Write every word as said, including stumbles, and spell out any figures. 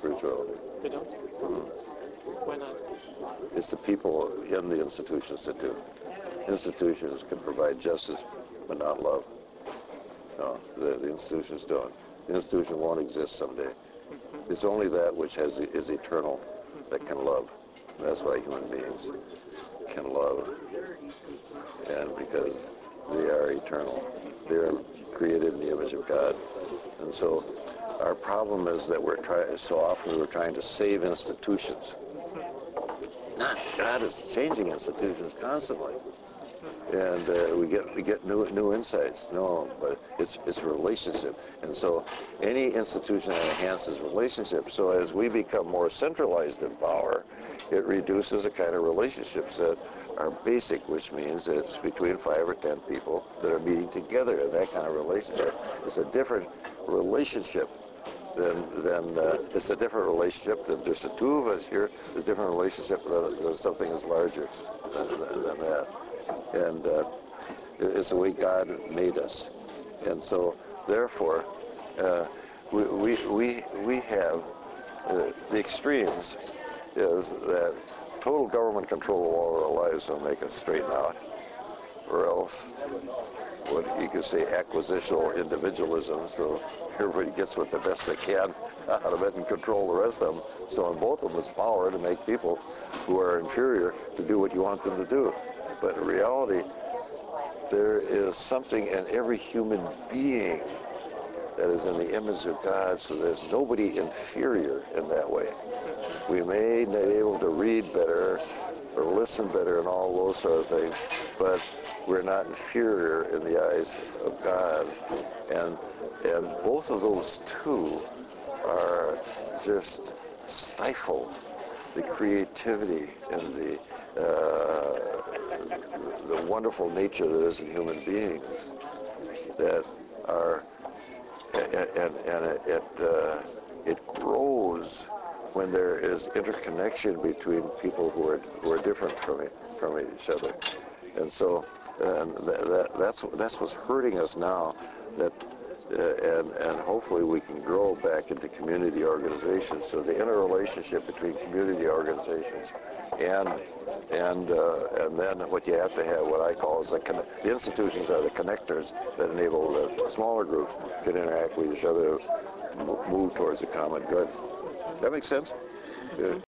spirituality. They don't? Mm. Why not? It's the people in the institutions that do. Institutions can provide justice, but not love. No, the, the institutions don't. The institution won't exist someday. Mm-hmm. It's only that which has is eternal that can love. That's why human beings can love, and because they are eternal, they are created in the image of God. And so, our problem is that we're trying. So often we're trying to save institutions. Not God is changing institutions constantly, and uh, we get we get new new insights. No, but it's it's a relationship, and so any institution that enhances relationships. So as we become more centralized in power, it reduces the kind of relationships that are basic, which means it's between five or ten people that are meeting together, and that kind of relationship is a different relationship. Then, then uh, it's a different relationship than just the two of us here. It's a different relationship than, than something that's larger than, than that. And uh, it's the way God made us. And so, therefore, uh, we, we, we, we have uh, the extremes is that total government control of all of our lives will make us straighten out, or else what you could say acquisitional individualism, so everybody gets what the best they can out of it and control the rest of them. So in both of them, it's power to make people who are inferior to do what you want them to do. But in reality, there is something in every human being that is in the image of God, so there's nobody inferior in that way. We may not be able to read better or listen better and all those sort of things, but we're not inferior in the eyes of God. And and both of those two are just stifle the creativity and the uh, the wonderful nature that is in human beings that are and and, and it it, uh, it grows when there is interconnection between people who are who are different from it, from each other. And so and th that, that's that's what's hurting us now, that uh, and and hopefully we can grow back into community organizations. So the interrelationship between community organizations and and uh, and then what you have to have, what I call is the, conne the institutions are the connectors that enable the smaller groups to interact with each other, move towards a common good. That makes sense? Good.